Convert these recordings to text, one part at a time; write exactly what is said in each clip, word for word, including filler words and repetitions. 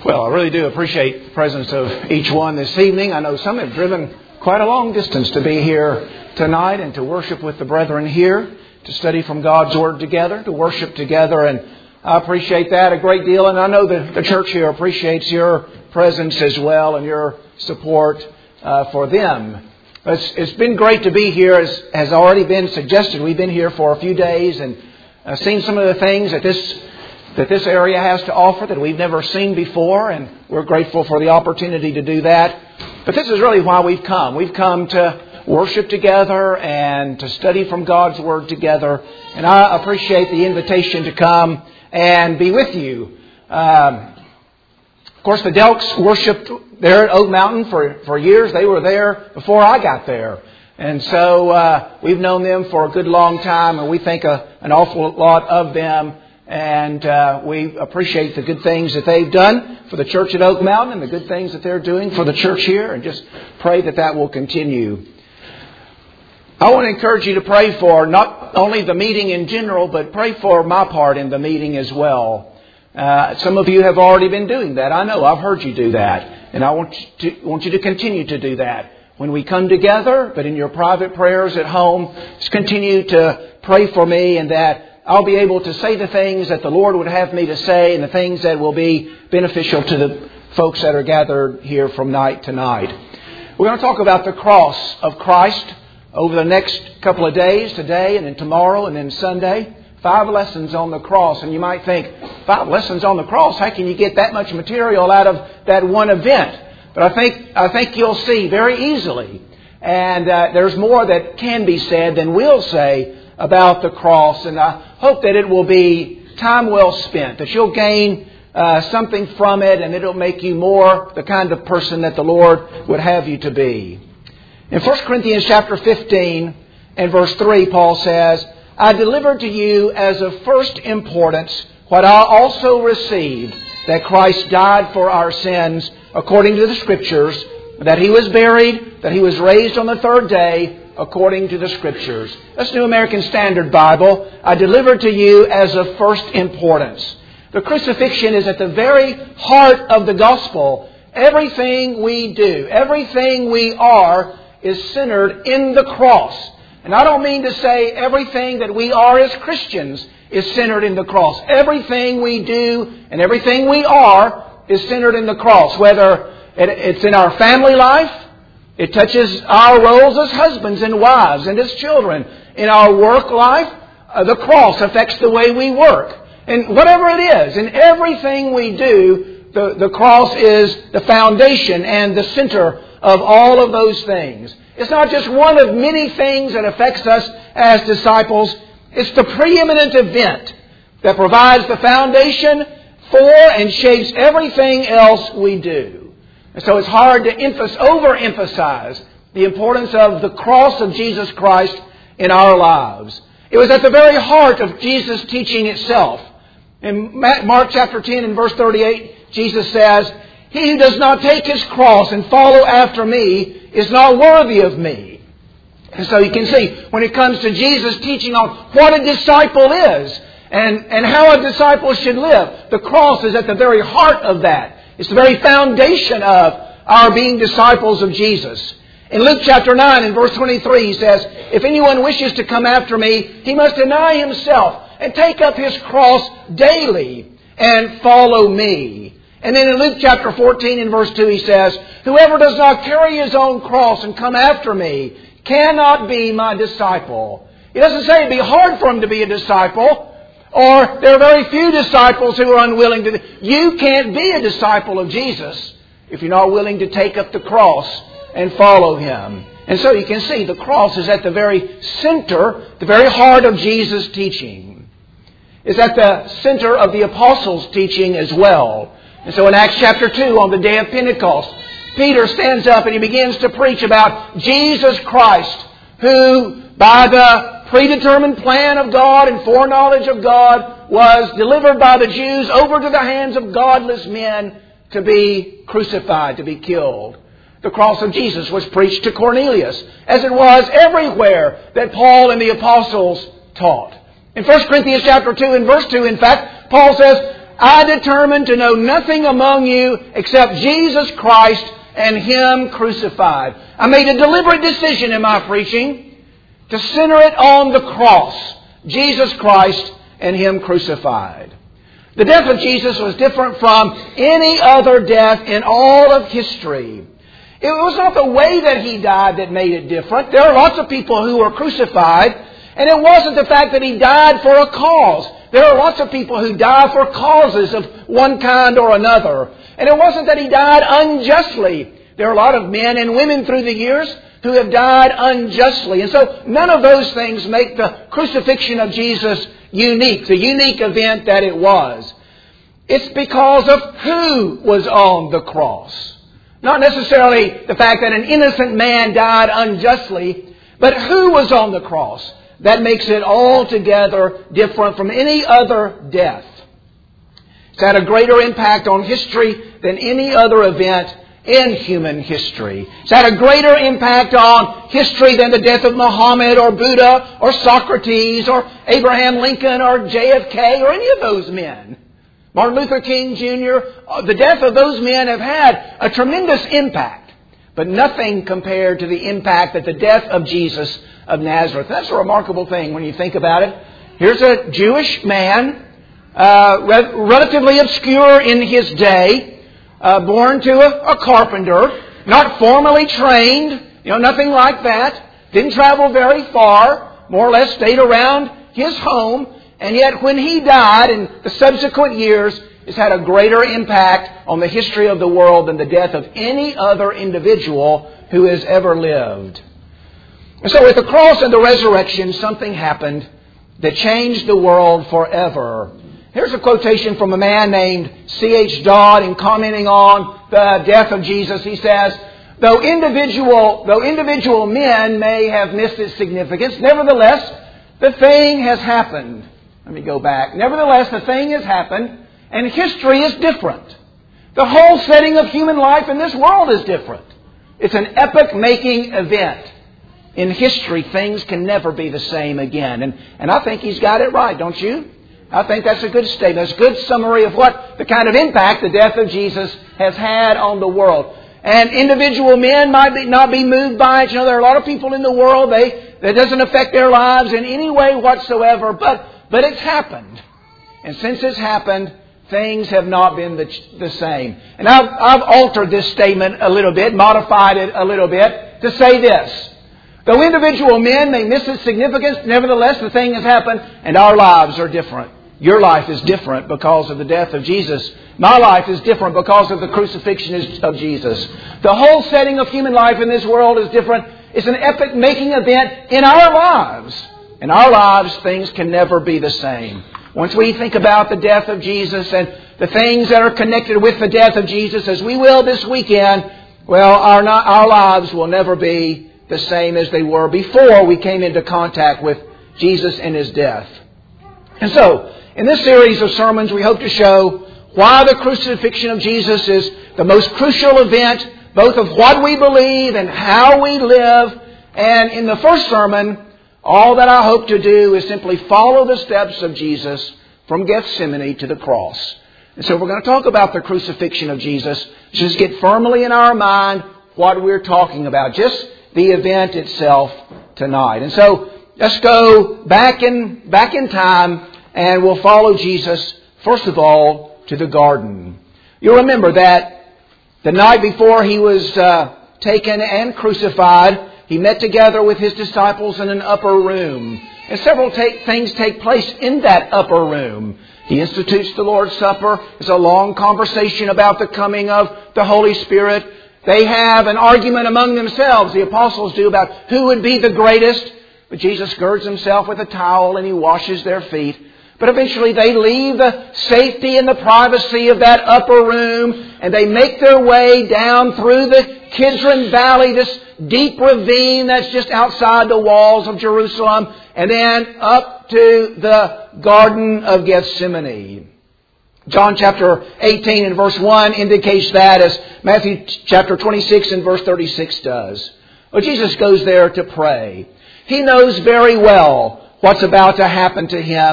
Well, I really do appreciate the presence of each one this evening. I know some have driven quite a long distance to be here tonight and to worship with the brethren here, to study from God's Word together, to worship together, and I appreciate that a great deal. And I know that the church here appreciates your presence as well and your support uh, for them. It's, it's been great to be here, as has already been suggested. We've been here for a few days and uh, seen some of the things that this that this area has to offer that we've never seen before, and we're grateful for the opportunity to do that. But this is really why we've come. We've come to worship together and to study from God's Word together. And I appreciate the invitation to come and be with you. Um, of course, the Delks worshipped there at Oak Mountain for, for years. They were there before I got there. And so uh, we've known them for a good long time, and we think a, an awful lot of them. And uh, we appreciate the good things that they've done for the church at Oak Mountain and the good things that they're doing for the church here, and just pray that that will continue. I want to encourage you to pray for not only the meeting in general, but pray for my part in the meeting as well. Uh, some of you have already been doing that. I know. I've heard you do that. And I want you to, want you to continue to do that. When we come together, but in your private prayers at home, just continue to pray for me, and that I'll be able to say the things that the Lord would have me to say, and the things that will be beneficial to the folks that are gathered here from night to night. We're going to talk about the cross of Christ over the next couple of days, today and then tomorrow and then Sunday. Five lessons on the cross. And you might think, five lessons on the cross? How can you get that much material out of that one event? But I think I think you'll see very easily. And uh, there's more that can be said than we'll say about the cross, and I hope that it will be time well spent, that you'll gain uh, something from it, and it'll make you more the kind of person that the Lord would have you to be. In First Corinthians chapter fifteen and verse three, Paul says, I delivered to you as of first importance what I also received, that Christ died for our sins according to the Scriptures, that He was buried, that He was raised on the third day, according to the Scriptures. That's New American Standard Bible. I delivered to you as of first importance. The crucifixion is at the very heart of the gospel. Everything we do, everything we are, is centered in the cross. And I don't mean to say everything that we are as Christians is centered in the cross. Everything we do and everything we are is centered in the cross. Whether it's in our family life, it touches our roles as husbands and wives and as children. In our work life, uh, the cross affects the way we work. And whatever it is, in everything we do, the, the cross is the foundation and the center of all of those things. It's not just one of many things that affects us as disciples. It's the preeminent event that provides the foundation for and shapes everything else we do. And so it's hard to emphasize, overemphasize the importance of the cross of Jesus Christ in our lives. It was at the very heart of Jesus' teaching itself. In Mark chapter ten and verse thirty-eight, Jesus says, He who does not take his cross and follow after me is not worthy of me. And so you can see, when it comes to Jesus teaching on what a disciple is and, and how a disciple should live, the cross is at the very heart of that. It's the very foundation of our being disciples of Jesus. In Luke chapter nine and verse twenty-three, He says, If anyone wishes to come after me, he must deny himself and take up his cross daily and follow me. And then in Luke chapter fourteen and verse two, He says, Whoever does not carry his own cross and come after me cannot be my disciple. He doesn't say it'd be hard for him to be a disciple. Or there are very few disciples who are unwilling to. You can't be a disciple of Jesus if you're not willing to take up the cross and follow Him. And so you can see the cross is at the very center, the very heart of Jesus' teaching. It's at the center of the apostles' teaching as well. And so in Acts chapter two, on the day of Pentecost, Peter stands up and he begins to preach about Jesus Christ, who by the predetermined plan of God and foreknowledge of God was delivered by the Jews over to the hands of godless men to be crucified, to be killed. The cross of Jesus was preached to Cornelius, as it was everywhere that Paul and the apostles taught. In First Corinthians chapter two and verse two, in fact, Paul says, I determined to know nothing among you except Jesus Christ and Him crucified. I made a deliberate decision in my preaching to center it on the cross, Jesus Christ and Him crucified. The death of Jesus was different from any other death in all of history. It was not the way that He died that made it different. There are lots of people who were crucified, and it wasn't the fact that He died for a cause. There are lots of people who die for causes of one kind or another. And it wasn't that He died unjustly. There are a lot of men and women through the years who have died unjustly. And so none of those things make the crucifixion of Jesus unique, the unique event that it was. It's because of who was on the cross. Not necessarily the fact that an innocent man died unjustly, but who was on the cross. That makes it altogether different from any other death. It's had a greater impact on history than any other event in human history. It's had a greater impact on history than the death of Muhammad or Buddha or Socrates or Abraham Lincoln or J F K or any of those men. Martin Luther King Junior, the death of those men have had a tremendous impact, but nothing compared to the impact that the death of Jesus of Nazareth. That's a remarkable thing when you think about it. Here's a Jewish man, uh, re- relatively obscure in his day, uh, born to a, a carpenter, not formally trained, you know, nothing like that. Didn't travel very far, more or less stayed around his home, and yet when he died in the subsequent years, it's had a greater impact on the history of the world than the death of any other individual who has ever lived. And so with the cross and the resurrection, something happened that changed the world forever. Here's a quotation from a man named C H Dodd in commenting on the death of Jesus. He says, though individual, though individual men may have missed its significance, nevertheless, the thing has happened. Let me go back. Nevertheless, the thing has happened, and history is different. The whole setting of human life in this world is different. It's an epoch-making event. In history, things can never be the same again. And, and I think he's got it right, don't you? I think that's a good statement. It's a good summary of what the kind of impact the death of Jesus has had on the world. And individual men might be, not be moved by it. You know, there are a lot of people in the world, they, that doesn't affect their lives in any way whatsoever. But, but it's happened. And since it's happened, things have not been the, the same. And I've, I've altered this statement a little bit, modified it a little bit to say this. Though individual men may miss its significance, nevertheless the thing has happened and our lives are different. Your life is different because of the death of Jesus. My life is different because of the crucifixion of Jesus. The whole setting of human life in this world is different. It's an epoch-making event in our lives. In our lives, things can never be the same. Once we think about the death of Jesus and the things that are connected with the death of Jesus, as we will this weekend, well, our, not, our lives will never be the same as they were before we came into contact with Jesus and His death. And so, in this series of sermons, we hope to show why the crucifixion of Jesus is the most crucial event, both of what we believe and how we live. And in the first sermon, all that I hope to do is simply follow the steps of Jesus from Gethsemane to the cross. And so we're going to talk about the crucifixion of Jesus. Just get firmly in our mind what we're talking about. Just the event itself tonight. And so let's go back in, back in time and we'll follow Jesus, first of all, to the garden. You'll remember that the night before He was uh, taken and crucified, He met together with His disciples in an upper room. And several take, things take place in that upper room. He institutes the Lord's Supper. It's a long conversation about the coming of the Holy Spirit. They have an argument among themselves, the apostles do, about who would be the greatest. But Jesus girds Himself with a towel and He washes their feet. But eventually they leave the safety and the privacy of that upper room and they make their way down through the Kidron Valley, this deep ravine that's just outside the walls of Jerusalem, and then up to the Garden of Gethsemane. John chapter eighteen and verse one indicates that, as Matthew chapter twenty-six and verse thirty-six does. Well, Jesus goes there to pray. He knows very well what's about to happen to Him.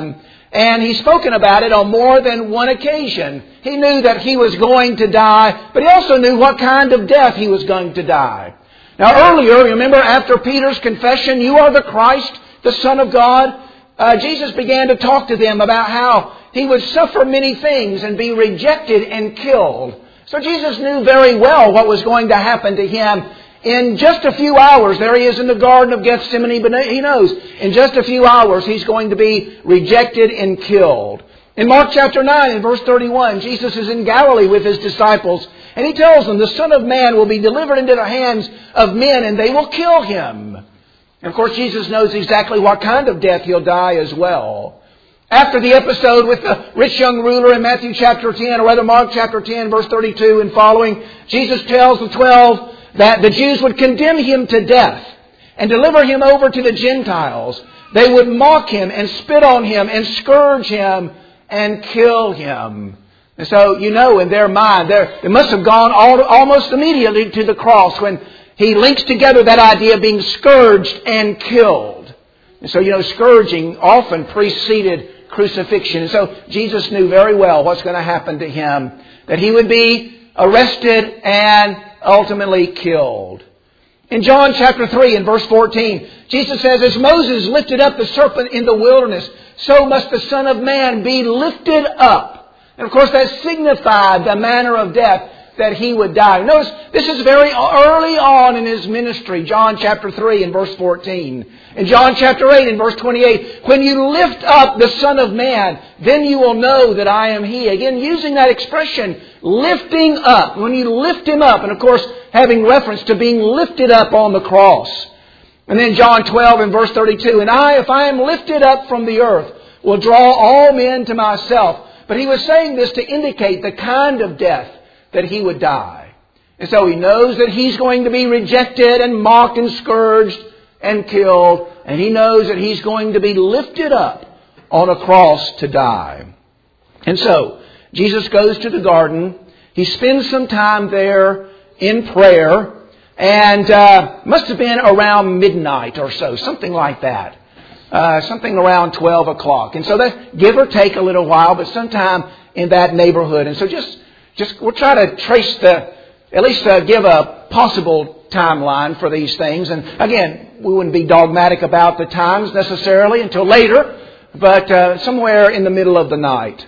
And he's spoken about it on more than one occasion. He knew that he was going to die, but he also knew what kind of death he was going to die. Now earlier, remember after Peter's confession, "You are the Christ, the Son of God," uh, Jesus began to talk to them about how he would suffer many things and be rejected and killed. So Jesus knew very well what was going to happen to him. In just a few hours, there he is in the Garden of Gethsemane, but he knows in just a few hours he's going to be rejected and killed. In Mark chapter nine and verse thirty-one, Jesus is in Galilee with his disciples, and he tells them, "The Son of Man will be delivered into the hands of men, and they will kill him." And of course, Jesus knows exactly what kind of death he'll die as well. After the episode with the rich young ruler in Matthew chapter ten, or rather Mark chapter ten, verse thirty-two and following, Jesus tells the twelve that the Jews would condemn him to death and deliver him over to the Gentiles. They would mock him and spit on him and scourge him and kill him. And so, you know, in their mind, they must have gone all, almost immediately to the cross when he links together that idea of being scourged and killed. And so, you know, scourging often preceded crucifixion. And so Jesus knew very well what's going to happen to him, that he would be arrested and ultimately killed. In John chapter three and verse fourteen, Jesus says, "As Moses lifted up the serpent in the wilderness, so must the Son of Man be lifted up." And of course that signified the manner of death that he would die. Notice, this is very early on in his ministry. John chapter three and verse fourteen. In John chapter eight and verse twenty-eight, "When you lift up the Son of Man, then you will know that I am He." Again, using that expression, lifting up. When you lift Him up, and of course, having reference to being lifted up on the cross. And then John twelve and verse thirty-two, "And I, if I am lifted up from the earth, will draw all men to myself." But he was saying this to indicate the kind of death that he would die. And so he knows that he's going to be rejected and mocked and scourged and killed. And he knows that he's going to be lifted up on a cross to die. And so Jesus goes to the garden. He spends some time there in prayer. And uh, must have been around midnight or so, something like that. Uh, something around twelve o'clock. And so that give or take a little while, but sometime in that neighborhood. And so just Just we'll try to trace the, at least uh, give a possible timeline for these things. And again, we wouldn't be dogmatic about the times necessarily until later, but uh, somewhere in the middle of the night.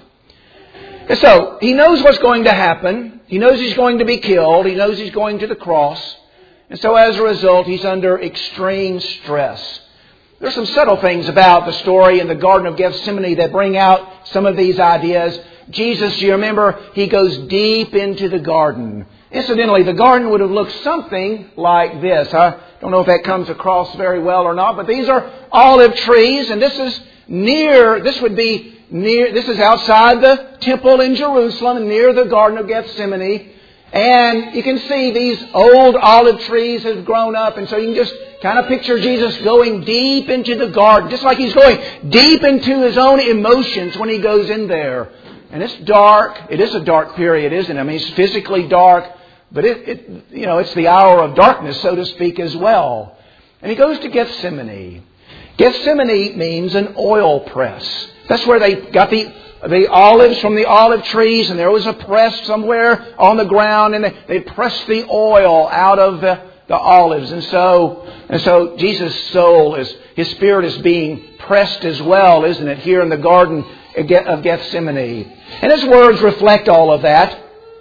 And so he knows what's going to happen. He knows he's going to be killed. He knows he's going to the cross. And so as a result, he's under extreme stress. There's some subtle things about the story in the Garden of Gethsemane that bring out some of these ideas. Jesus, you remember, he goes deep into the garden. Incidentally, the garden would have looked something like this. I don't know if that comes across very well or not, but these are olive trees, and this is near, this would be near, this is outside the temple in Jerusalem, near the Garden of Gethsemane. And you can see these old olive trees have grown up, and so you can just kind of picture Jesus going deep into the garden, just like he's going deep into his own emotions when he goes in there. And it's dark. It is a dark period, isn't it? I mean, it's physically dark, but it, it, you know, it's the hour of darkness, so to speak, as well. And he goes to Gethsemane. Gethsemane means an oil press. That's where they got the the olives from the olive trees, and there was a press somewhere on the ground, and they, they pressed the oil out of the, the olives. And so, and so Jesus' soul is, his spirit is being pressed as well, isn't it, here in the Garden of Gethsemane. And his words reflect all of that.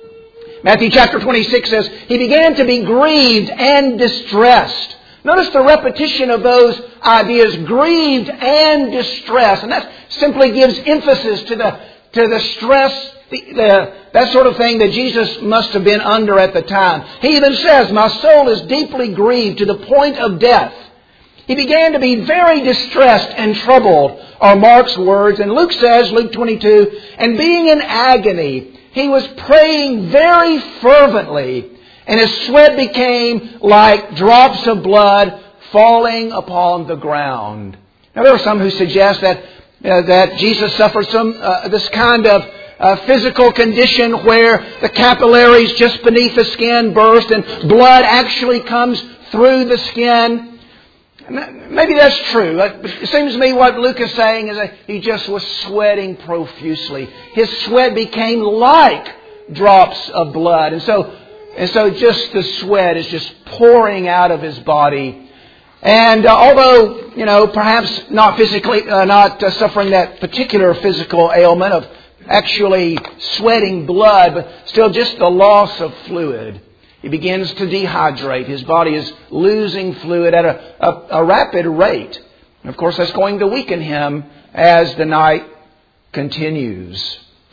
Matthew chapter twenty-six says, "He began to be grieved and distressed." Notice the repetition of those ideas, grieved and distressed. And that simply gives emphasis to the to the stress, the, the, that sort of thing that Jesus must have been under at the time. He even says, "My soul is deeply grieved to the point of death." He began to be very distressed and troubled, are Mark's words. And Luke says, Luke twenty-two, "And being in agony, he was praying very fervently, and his sweat became like drops of blood falling upon the ground." Now, there are some who suggest that uh, that Jesus suffered some uh, this kind of uh, physical condition where the capillaries just beneath the skin burst and blood actually comes through the skin. maybe that's true. It seems to me what Luke is saying is that he just was sweating profusely. His sweat became like drops of blood. And so, and so just the sweat is just pouring out of his body. And uh, although, you know, perhaps not physically, uh, not uh, suffering that particular physical ailment of actually sweating blood, but still just the loss of fluid. He begins to dehydrate. His body is losing fluid at a, a, a rapid rate. And of course, that's going to weaken him as the night continues.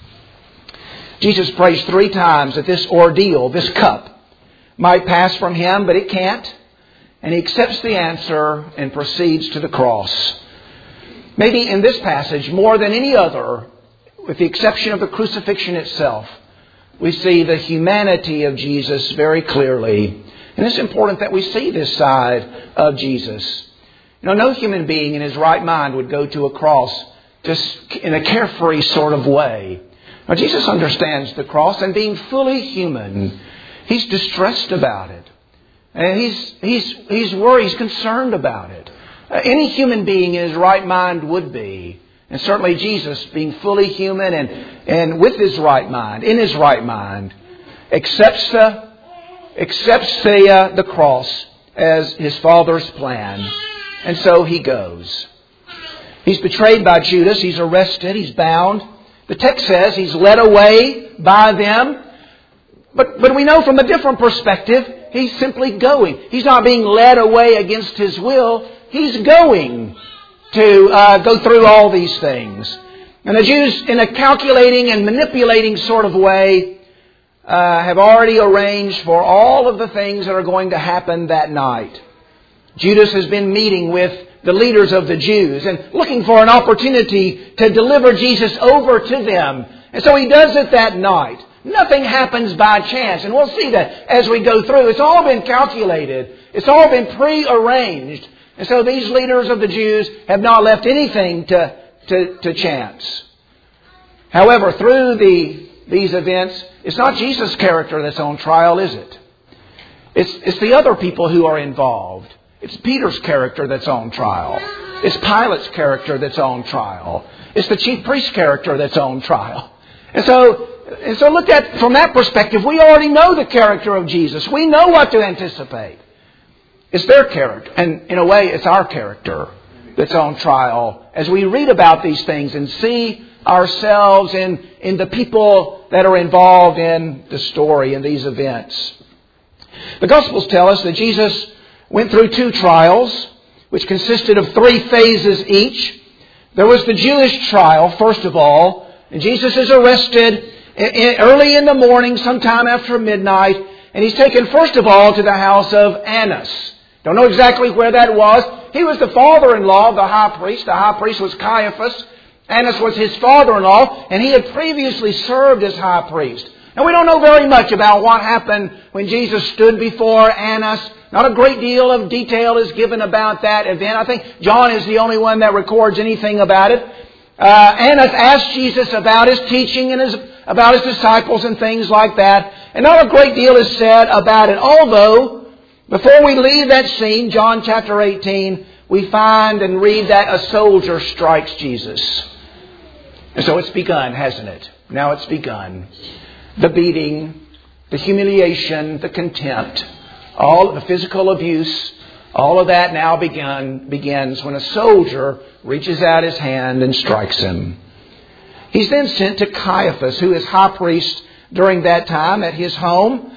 Jesus prays three times that this ordeal, this cup, might pass from him, but it can't. And he accepts the answer and proceeds to the cross. Maybe in this passage, more than any other, with the exception of the crucifixion itself, we see the humanity of Jesus very clearly. And it's important that we see this side of Jesus. You know, no human being in his right mind would go to a cross just in a carefree sort of way. Now, Jesus understands the cross, and being fully human, he's distressed about it. And he's, he's, he's worried, he's concerned about it. Uh, any human being in his right mind would be. And certainly Jesus, being fully human and, and with his right mind, in his right mind, accepts the, accepts the, uh, the cross as his Father's plan. And so he goes. He's betrayed by Judas. He's arrested. He's bound. The text says he's led away by them. But, but we know from a different perspective, he's simply going. He's not being led away against his will. He's going to uh, go through all these things. And the Jews, in a calculating and manipulating sort of way, uh, have already arranged for all of the things that are going to happen that night. Judas has been meeting with the leaders of the Jews and looking for an opportunity to deliver Jesus over to them. And so he does it that night. Nothing happens by chance. And we'll see that as we go through. It's all been calculated. It's all been pre-arranged. And so these leaders of the Jews have not left anything to, to, to chance. However, through the, these events, it's not Jesus' character that's on trial, is it? It's, it's the other people who are involved. It's Peter's character that's on trial. It's Pilate's character that's on trial. It's the chief priest's character that's on trial. And so, and so look at, from that perspective, we already know the character of Jesus. We know what to anticipate. It's their character. And in a way, it's our character that's on trial as we read about these things and see ourselves in, in the people that are involved in the story, in these events. The Gospels tell us that Jesus went through two trials, which consisted of three phases each. There was the Jewish trial, first of all. And Jesus is arrested early in the morning, sometime after midnight. And he's taken, first of all, to the house of Annas. Don't know exactly where that was. He was the father-in-law of the high priest. The high priest was Caiaphas. Annas was his father-in-law, and he had previously served as high priest. Now, we don't know very much about what happened when Jesus stood before Annas. Not a great deal of detail is given about that event. I think John is the only one that records anything about it. Uh, Annas asked Jesus about his teaching and his, about his disciples and things like that. And not a great deal is said about it. Although, before we leave that scene, John chapter eighteen, we find and read that a soldier strikes Jesus. And so it's begun, hasn't it? Now it's begun. The beating, the humiliation, the contempt, all the physical abuse, all of that now begun, begins when a soldier reaches out his hand and strikes him. He's then sent to Caiaphas, who is high priest during that time, at his home.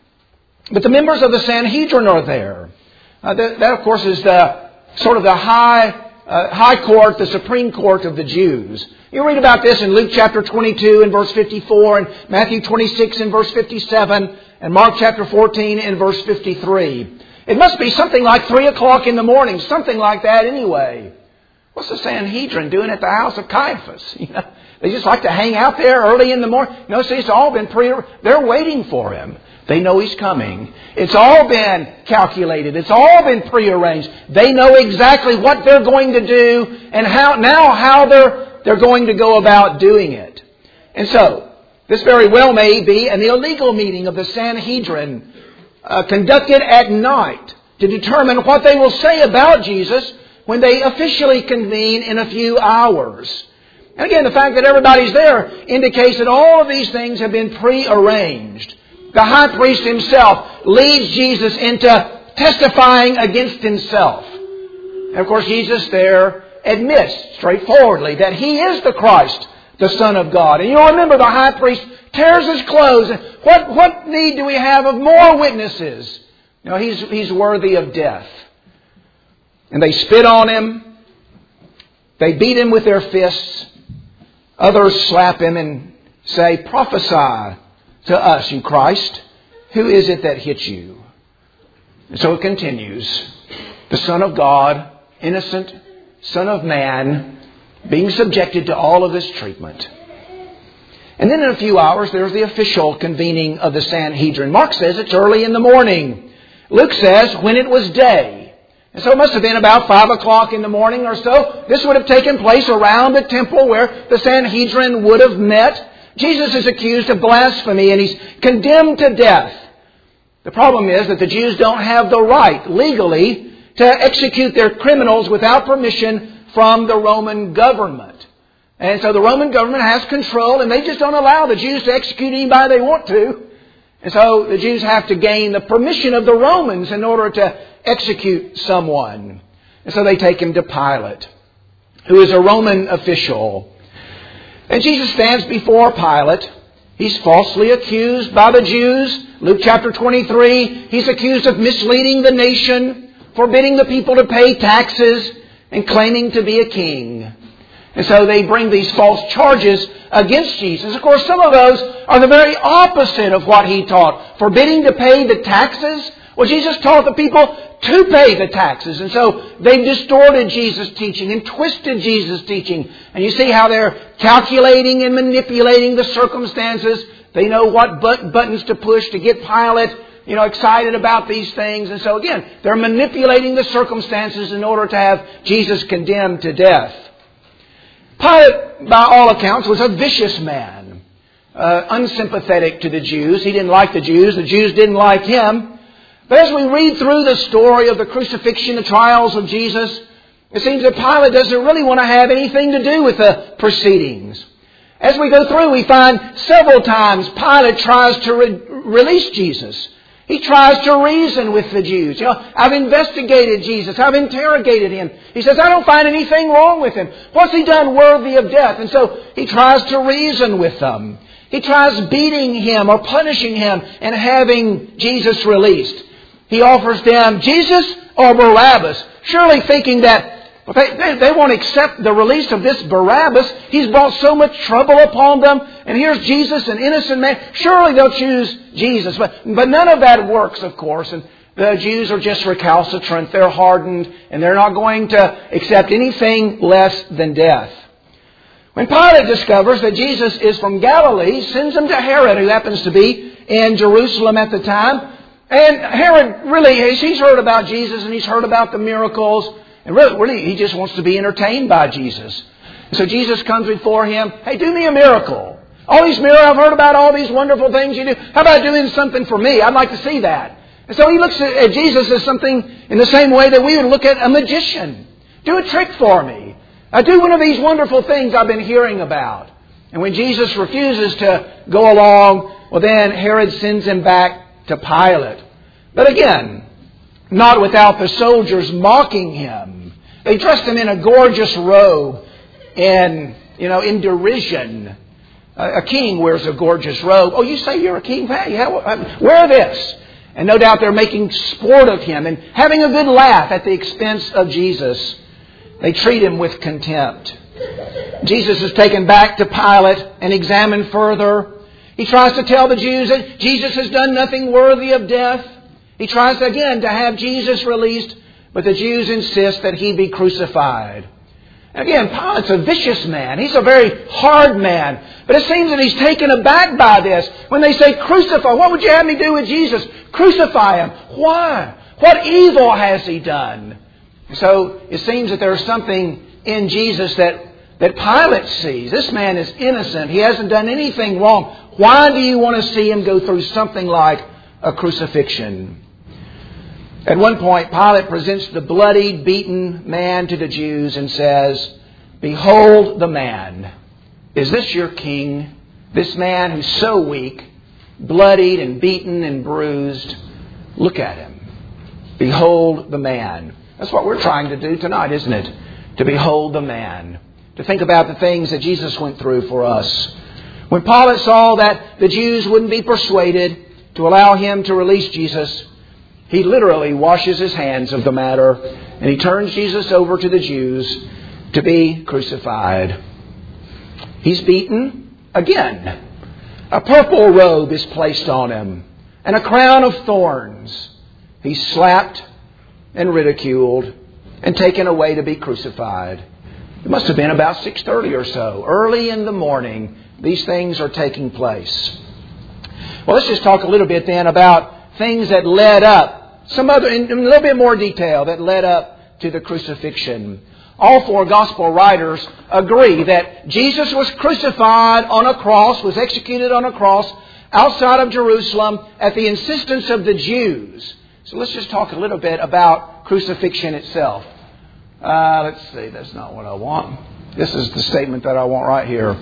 But the members of the Sanhedrin are there. Uh, that, that, of course, is the sort of the high, uh, high court, the supreme court of the Jews. You read about this in Luke chapter twenty-two and verse fifty-four, and Matthew twenty-six and verse fifty-seven, and Mark chapter fourteen and verse fifty-three. It must be something like three o'clock in the morning, something like that anyway. What's the Sanhedrin doing at the house of Caiaphas? You know, they just like to hang out there early in the morning. No, see, it's all been pre. They're waiting for him. They know he's coming. It's all been calculated. It's all been prearranged. They know exactly what they're going to do and how now how they're they're going to go about doing it. And so, this very well may be an illegal meeting of the Sanhedrin uh, conducted at night to determine what they will say about Jesus when they officially convene in a few hours. And again, the fact that everybody's there indicates that all of these things have been prearranged. The high priest himself leads Jesus into testifying against himself. And of course, Jesus there admits straightforwardly that He is the Christ, the Son of God. And you'll remember the high priest tears his clothes. What, what need do we have of more witnesses? You know, he's, he's worthy of death. And they spit on Him. They beat Him with their fists. Others slap Him and say, "Prophesy to us, you Christ. Who is it that hit you?" And so it continues. The Son of God, innocent Son of Man, being subjected to all of this treatment. And then in a few hours, there's the official convening of the Sanhedrin. Mark says it's early in the morning. Luke says when it was day. And so it must have been about five o'clock in the morning or so. This would have taken place around the temple where the Sanhedrin would have met. Jesus is accused of blasphemy and He's condemned to death. The problem is that the Jews don't have the right legally to execute their criminals without permission from the Roman government. And so the Roman government has control and they just don't allow the Jews to execute anybody they want to. And so the Jews have to gain the permission of the Romans in order to execute someone. And so they take Him to Pilate, who is a Roman official. And Jesus stands before Pilate. He's falsely accused by the Jews. Luke chapter twenty-three, he's accused of misleading the nation, forbidding the people to pay taxes, and claiming to be a king. And so they bring these false charges against Jesus. Of course, some of those are the very opposite of what He taught. Forbidding to pay the taxes. Well, Jesus taught the people to pay the taxes. And so they've distorted Jesus' teaching and twisted Jesus' teaching. And you see how they're calculating and manipulating the circumstances. They know what but- buttons to push to get Pilate, you know, excited about these things. And so again, they're manipulating the circumstances in order to have Jesus condemned to death. Pilate, by all accounts, was a vicious man, uh, unsympathetic to the Jews. He didn't like the Jews. The Jews didn't like him. But as we read through the story of the crucifixion, the trials of Jesus, it seems that Pilate doesn't really want to have anything to do with the proceedings. As we go through, we find several times Pilate tries to re- release Jesus. He tries to reason with the Jews. You know, I've investigated Jesus. I've interrogated Him. He says, I don't find anything wrong with Him. What's He done worthy of death? And so he tries to reason with them. He tries beating Him or punishing Him and having Jesus released. He offers them Jesus or Barabbas, surely thinking that well, they, they, they won't accept the release of this Barabbas. He's brought so much trouble upon them. And here's Jesus, an innocent man. Surely they'll choose Jesus. But, but none of that works, of course. And the Jews are just recalcitrant. They're hardened. And they're not going to accept anything less than death. When Pilate discovers that Jesus is from Galilee, he sends him to Herod, who happens to be in Jerusalem at the time. And Herod really, he's heard about Jesus and he's heard about the miracles. And really, really, he just wants to be entertained by Jesus. And so Jesus comes before him. Hey, do me a miracle. All these miracles, I've heard about all these wonderful things you do. How about doing something for me? I'd like to see that. And so he looks at Jesus as something in the same way that we would look at a magician. Do a trick for me. Uh, do one of these wonderful things I've been hearing about. And when Jesus refuses to go along, well then Herod sends him back to Pilate. But again, not without the soldiers mocking him. They dressed him in a gorgeous robe and, you know, in derision. A king wears a gorgeous robe. Oh, you say you're a king? Yeah, wear this. And no doubt they're making sport of him and having a good laugh at the expense of Jesus. They treat him with contempt. Jesus is taken back to Pilate and examined further. He tries to tell the Jews that Jesus has done nothing worthy of death. He tries again to have Jesus released, but the Jews insist that He be crucified. Again, Pilate's a vicious man. He's a very hard man. But it seems that he's taken aback by this. When they say crucify, what would you have me do with Jesus? Crucify Him. Why? What evil has He done? So it seems that there's something in Jesus that, that Pilate sees. This man is innocent. He hasn't done anything wrong. Why do you want to see Him go through something like a crucifixion? At one point, Pilate presents the bloodied, beaten man to the Jews and says, "Behold the man. Is this your king? This man who's so weak, bloodied and beaten and bruised. Look at him. Behold the man." That's what we're trying to do tonight, isn't it? To behold the man. To think about the things that Jesus went through for us. When Pilate saw that the Jews wouldn't be persuaded to allow him to release Jesus, he literally washes his hands of the matter and he turns Jesus over to the Jews to be crucified. He's beaten again. A purple robe is placed on him and a crown of thorns. He's slapped and ridiculed and taken away to be crucified. It must have been about six thirty or so. Early in the morning, these things are taking place. Well, let's just talk a little bit then about things that led up, some other, in a little bit more detail, that led up to the crucifixion. All four gospel writers agree that Jesus was crucified on a cross, was executed on a cross outside of Jerusalem at the insistence of the Jews. So let's just talk a little bit about crucifixion itself. Uh, let's see, that's not what I want. This is the statement that I want right here.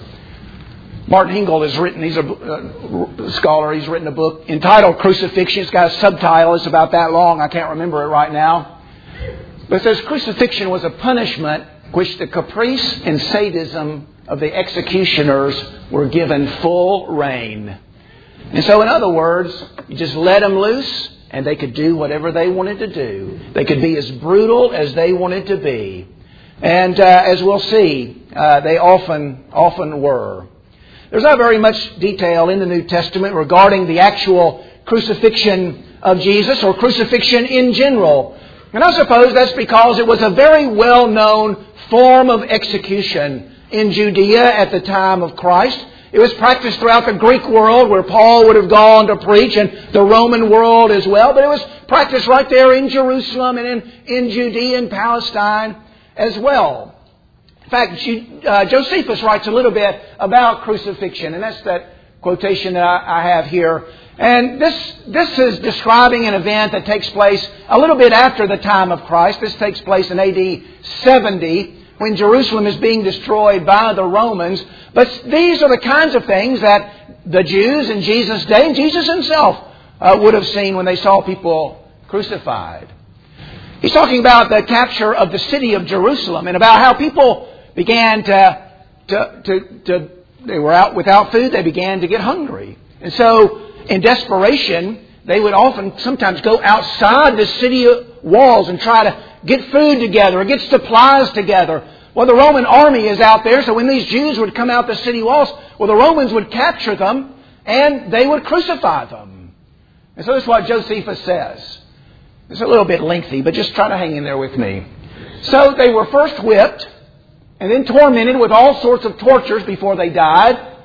Martin Hingel has written, he's a uh, scholar, he's written a book entitled Crucifixion. It's got a subtitle, it's about that long, I can't remember it right now. But it says crucifixion was a punishment which the caprice and sadism of the executioners were given full reign. And so in other words, you just let them loose and they could do whatever they wanted to do. They could be as brutal as they wanted to be. And uh, as we'll see, uh, they often, often were. There's not very much detail in the New Testament regarding the actual crucifixion of Jesus or crucifixion in general. And I suppose that's because it was a very well-known form of execution in Judea at the time of Christ. It was practiced throughout the Greek world where Paul would have gone to preach, and the Roman world as well. But it was practiced right there in Jerusalem and in, in Judea and Palestine as well. In fact, uh, Josephus writes a little bit about crucifixion, and that's that quotation that I, I have here. And this this is describing an event that takes place a little bit after the time of Christ. This takes place in A D seventy, when Jerusalem is being destroyed by the Romans. But these are the kinds of things that the Jews in Jesus' day, and Jesus himself, uh, would have seen when they saw people crucified. He's talking about the capture of the city of Jerusalem and about how people began to, to, to, to, they were out without food, they began to get hungry. And so, in desperation, they would often sometimes go outside the city walls and try to get food together or get supplies together. Well, the Roman army is out there, so when these Jews would come out the city walls, well, the Romans would capture them and they would crucify them. And so that's what Josephus says. It's a little bit lengthy, but just try to hang in there with me. So they were first whipped and then tormented with all sorts of tortures before they died,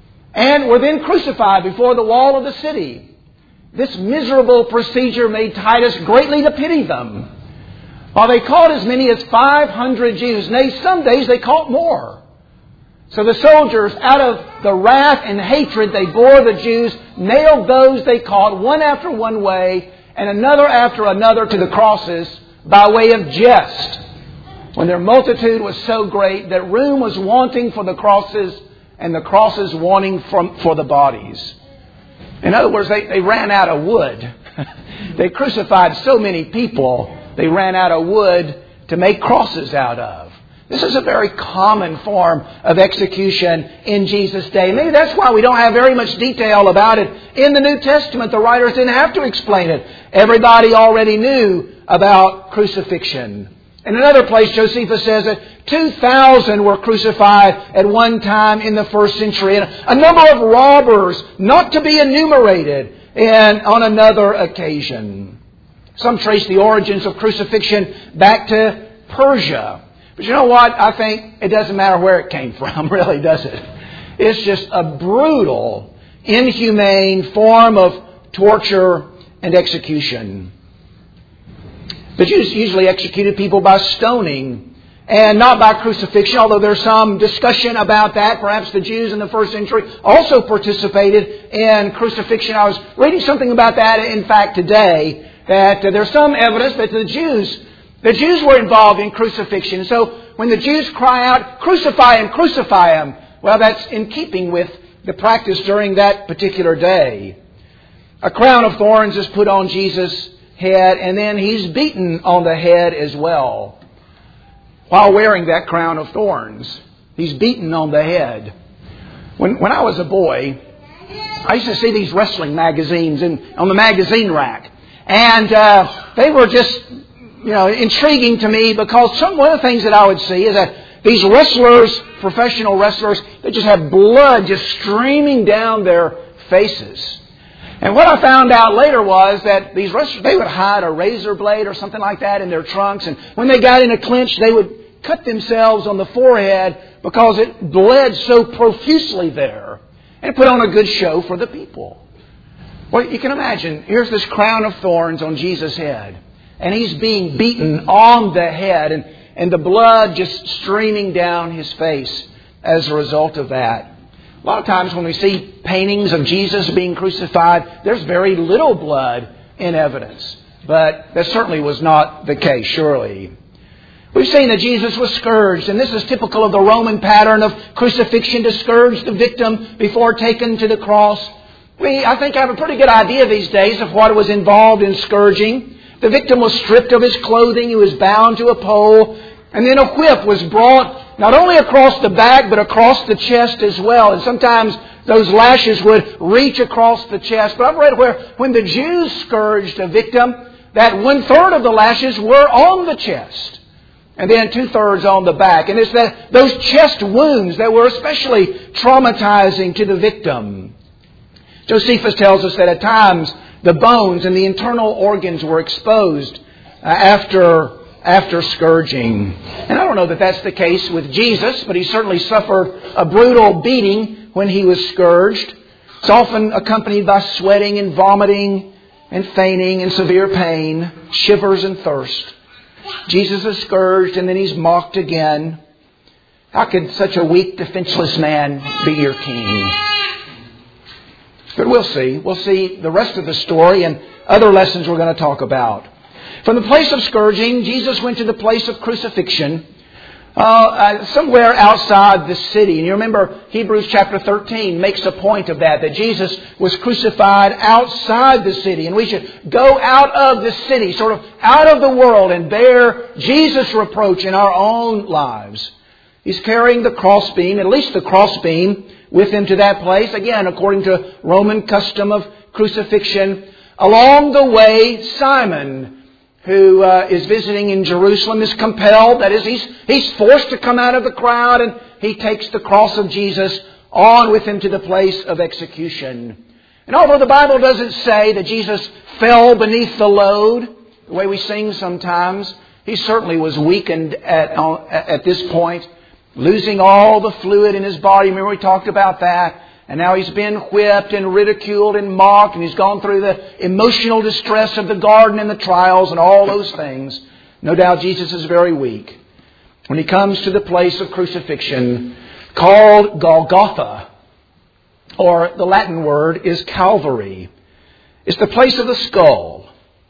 and were then crucified before the wall of the city. This miserable procedure made Titus greatly to pity them. While they caught as many as five hundred Jews, nay, some days they caught more. So the soldiers, out of the wrath and hatred they bore the Jews, nailed those they caught one after one way and another after another to the crosses by way of jest, when their multitude was so great that room was wanting for the crosses and the crosses wanting from, for the bodies. In other words, they, they ran out of wood. They crucified so many people, they ran out of wood to make crosses out of. This is a very common form of execution in Jesus' day. Maybe that's why we don't have very much detail about it in the New Testament. The writers didn't have to explain it. Everybody already knew about crucifixion. In another place, Josephus says that two thousand were crucified at one time in the first century. And a number of robbers, not to be enumerated, and on another occasion. Some trace the origins of crucifixion back to Persia. But you know what? I think it doesn't matter where it came from, really, does it? It's just a brutal, inhumane form of torture and execution. The Jews usually executed people by stoning and not by crucifixion, although there's some discussion about that. Perhaps the Jews in the first century also participated in crucifixion. I was reading something about that, in fact, today, that uh, there's some evidence that the Jews, the Jews were involved in crucifixion. So when the Jews cry out, "Crucify Him, crucify Him," well, that's in keeping with the practice during that particular day. A crown of thorns is put on Jesus' head, and then He's beaten on the head as well. While wearing that crown of thorns, He's beaten on the head. When when I was a boy, I used to see these wrestling magazines in, on the magazine rack. And uh, they were just, you know, intriguing to me because some one of the things that I would see is that these wrestlers, professional wrestlers, they just have blood just streaming down their faces. And what I found out later was that these wrestlers, they would hide a razor blade or something like that in their trunks. And when they got in a clinch, they would cut themselves on the forehead because it bled so profusely there. And put on a good show for the people. Well, you can imagine, here's this crown of thorns on Jesus' head. And He's being beaten on the head. And, and the blood just streaming down His face as a result of that. A lot of times when we see paintings of Jesus being crucified, there's very little blood in evidence. But that certainly was not the case, surely. We've seen that Jesus was scourged, and this is typical of the Roman pattern of crucifixion, to scourge the victim before taken to the cross. We, I think, have a pretty good idea these days of what was involved in scourging. The victim was stripped of his clothing, he was bound to a pole, and then a whip was brought not only across the back, but across the chest as well. And sometimes those lashes would reach across the chest. But I've read where when the Jews scourged a victim, that one-third of the lashes were on the chest. And then two-thirds on the back. And it's that those chest wounds that were especially traumatizing to the victim. Josephus tells us that at times the bones and the internal organs were exposed uh, after, after scourging. And I don't know that that's the case with Jesus, but He certainly suffered a brutal beating when He was scourged. It's often accompanied by sweating and vomiting and fainting and severe pain, shivers and thirst. Jesus is scourged and then He's mocked again. How could such a weak, defenseless man be your king? But we'll see. We'll see the rest of the story and other lessons we're going to talk about. From the place of scourging, Jesus went to the place of crucifixion. Uh, uh, somewhere outside the city. And you remember Hebrews chapter thirteen makes a point of that, that Jesus was crucified outside the city. And we should go out of the city, sort of out of the world, and bear Jesus' reproach in our own lives. He's carrying the crossbeam, at least the crossbeam, with Him to that place. Again, according to Roman custom of crucifixion. Along the way, Simon, who uh, is visiting in Jerusalem, is compelled, that is, he's, he's forced to come out of the crowd, and he takes the cross of Jesus on with Him to the place of execution. And although the Bible doesn't say that Jesus fell beneath the load, the way we sing sometimes, He certainly was weakened at, at this point, losing all the fluid in His body. Remember we talked about that. And now He's been whipped and ridiculed and mocked, and He's gone through the emotional distress of the garden and the trials and all those things. No doubt Jesus is very weak. When He comes to the place of crucifixion, called Golgotha, or the Latin word is Calvary. It's the place of the skull.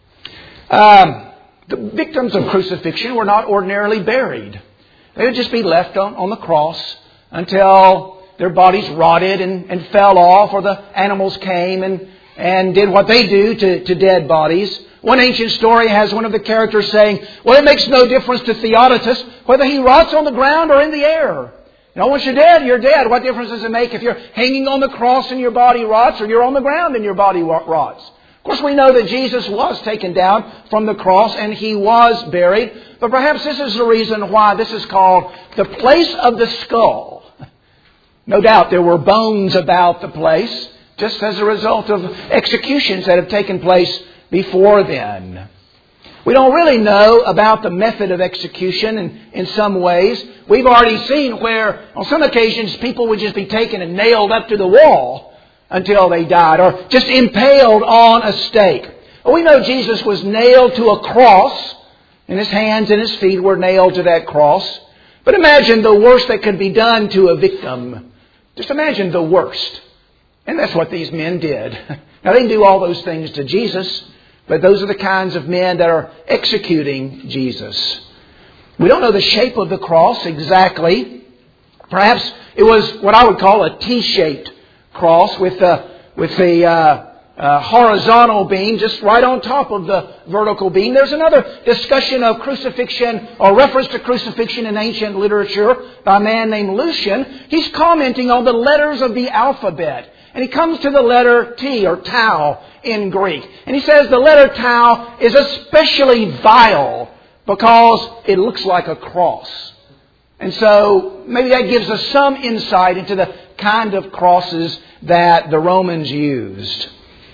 Um, the victims of crucifixion were not ordinarily buried. They would just be left on, on the cross until their bodies rotted and, and fell off, or the animals came and, and did what they do to, to dead bodies. One ancient story has one of the characters saying, well, it makes no difference to Theodotus whether he rots on the ground or in the air. You know, once you're dead, you're dead. What difference does it make if you're hanging on the cross and your body rots, or you're on the ground and your body rots? Of course, we know that Jesus was taken down from the cross and He was buried. But perhaps this is the reason why this is called the place of the skull. No doubt there were bones about the place, just as a result of executions that have taken place before then. We don't really know about the method of execution in, in some ways. We've already seen where on some occasions people would just be taken and nailed up to the wall until they died, or just impaled on a stake. Well, we know Jesus was nailed to a cross, and His hands and His feet were nailed to that cross. But imagine the worst that could be done to a victim. Just imagine the worst. And that's what these men did. Now, they didn't do all those things to Jesus, but those are the kinds of men that are executing Jesus. We don't know the shape of the cross exactly. Perhaps it was what I would call a T-shaped cross with the, with the uh, uh, horizontal beam just right on top of the vertical beam. There's another discussion of crucifixion or reference to crucifixion in ancient literature by a man named Lucian. He's commenting on the letters of the alphabet. And he comes to the letter T or tau in Greek. And he says the letter tau is especially vile because it looks like a cross. And so maybe that gives us some insight into the kind of crosses that the Romans used.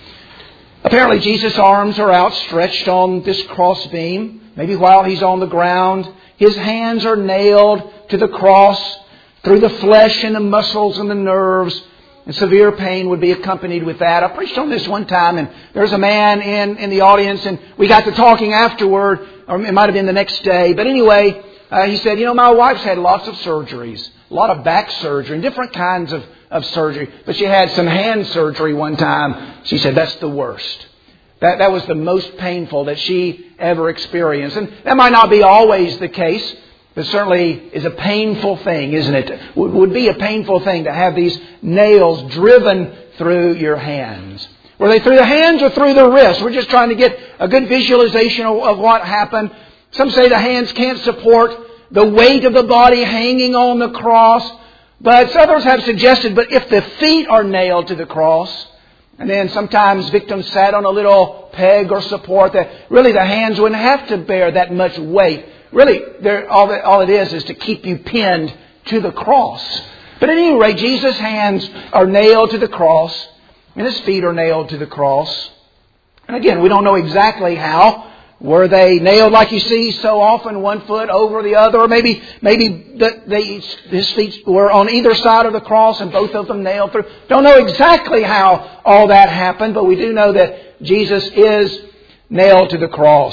Apparently Jesus' arms are outstretched on this cross beam. Maybe while he's on the ground, his hands are nailed to the cross through the flesh and the muscles and the nerves. And severe pain would be accompanied with that. I preached on this one time, and there's a man in, in the audience, and we got to talking afterward, or it might have been the next day. But anyway, uh, he said, you know, my wife's had lots of surgeries, a lot of back surgery, and different kinds of, of surgery. But she had some hand surgery one time. She said, that's the worst. That, that was the most painful that she ever experienced. And that might not be always the case. It certainly is a painful thing, isn't it? It would be a painful thing to have these nails driven through your hands. Were they through the hands or through the wrists? We're just trying to get a good visualization of, of what happened. Some say the hands can't support the weight of the body hanging on the cross. But others have suggested, but if the feet are nailed to the cross, and then sometimes victims sat on a little peg or support, that really the hands wouldn't have to bear that much weight. Really, all, that, all it is is to keep you pinned to the cross. But at any rate, Jesus' hands are nailed to the cross, and His feet are nailed to the cross. And again, we don't know exactly how. Were they nailed like you see so often, one foot over the other? Or maybe maybe the, they, His feet were on either side of the cross and both of them nailed through. Don't know exactly how all that happened, but we do know that Jesus is nailed to the cross.